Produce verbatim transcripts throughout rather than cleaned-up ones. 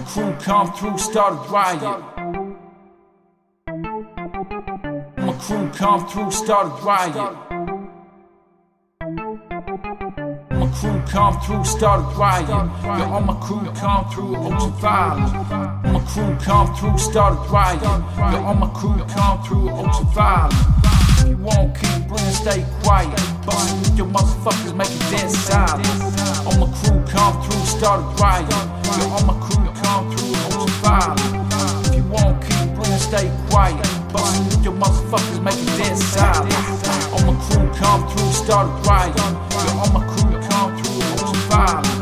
My crew come through, started riot. My crew come through, started riot. My crew come through, started riot. Yeah, all my crew come through, ultraviolet. My crew come through, started riot. Yeah, all my crew come through, ultraviolet. If you won't keep bringing, stay quiet. Bustin' with your motherfuckers, make it dead silent. All my crew come through, started riot. Yeah, all my crew come through, ultraviolet. If you won't keep bringing, stay quiet. Bustin' with your motherfuckers, make it dead silent. All my crew come through, started riot. Yeah, all my crew come through, ultraviolet.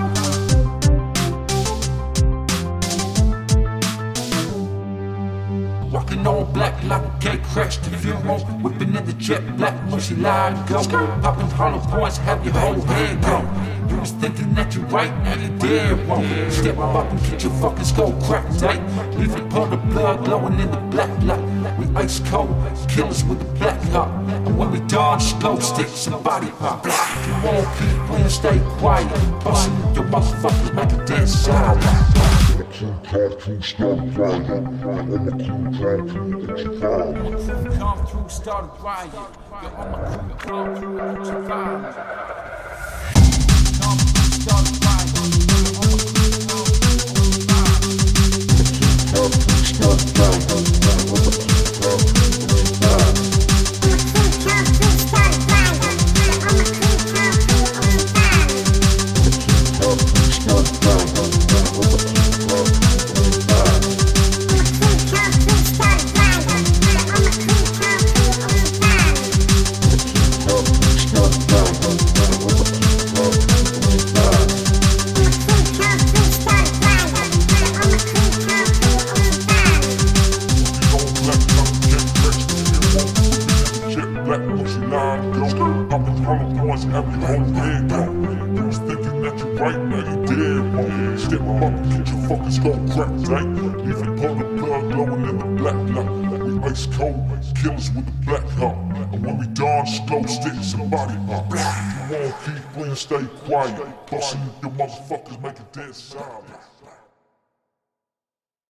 Walking all black like a gate crashed the funeral. Whipping in the jet black, mushy line go. Popping hollow points, have your whole head go. You was thinking that you right, now you dead wrong. Step up and get your fucking skull cracked, eh? Leaving puddle of blood glowing in the black light. We ice cold, killers with the black heart. And when we dodge, glow sticks and body pop. If you won't keep playing, stay quiet. Bustin' your motherfuckers, make it dead silent. My crew come through, started riot. All my crew come through, ultraviolet. My crew come through, started riot. Yeah, all my crew come through, ultraviolet. Come through, started riot. Yeah, all my crew come through, ultraviolet. My crew come through, started riot. All my crew come through, ultraviolet. Popping hollow points, have your whole head go. You was thinking that you right, now you dead wrong. Step up and get your fucking skull cracked, eh? Leaving puddle of blood glowing in the black light. We ice cold, killers with the black heart. And when we dodge, glow sticks and body pop. If you won't keep playing, stay quiet. Bustin' your motherfuckers, make it dead silent.